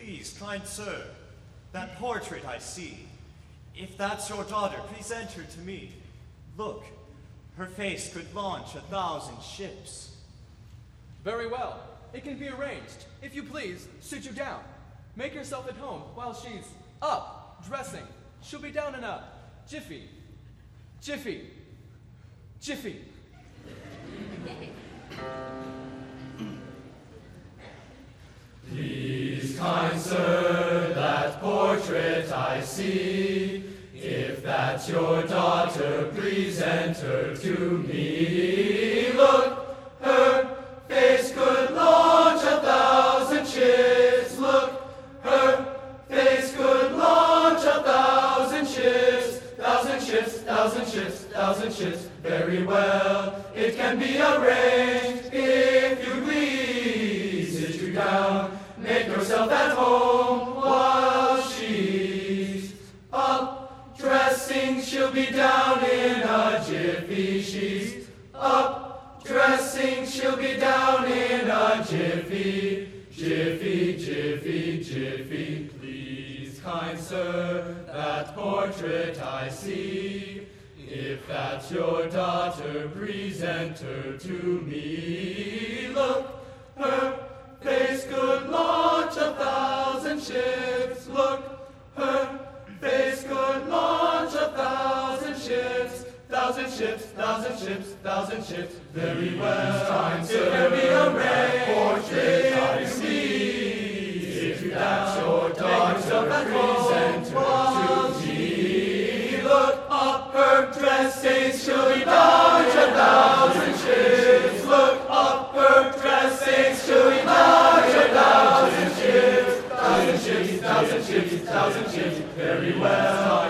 Please, kind sir, that portrait I see. If that's your daughter, present her to me. Look, her face could launch 1,000 ships. Very well. It can be arranged. If you please, sit you down. Make yourself at home while she's up, dressing. She'll be down in a jiffy. Jiffy. Jiffy. Please, kind sir, that portrait I see. If that's your daughter, present her to me. Look, her face could launch 1,000 ships. Look, her face could launch 1,000 ships. 1,000 ships, 1,000 ships, 1,000 ships. Very well, it can be arranged. If you please, sit you down. Make yourself at home while she's up dressing. She'll be down in a jiffy. She's up dressing. She'll be down in a jiffy. Jiffy, jiffy, jiffy. Please, kind sir, that portrait I see. If that's your daughter, present her to me. Look, her face could launch 1,000 ships. Look, her face could launch 1,000 ships. 1,000 ships, 1,000 ships, 1,000 ships. Very well, it can be arranged. Portrait I see. If that's your daughter, present her to me. Look up, her dressing, she'll be down 1,000 ships. Look up, her dressing, she'll be down 1,000 ships. 1,000 ships, 1,000 ships, 1,000 ships. Very well.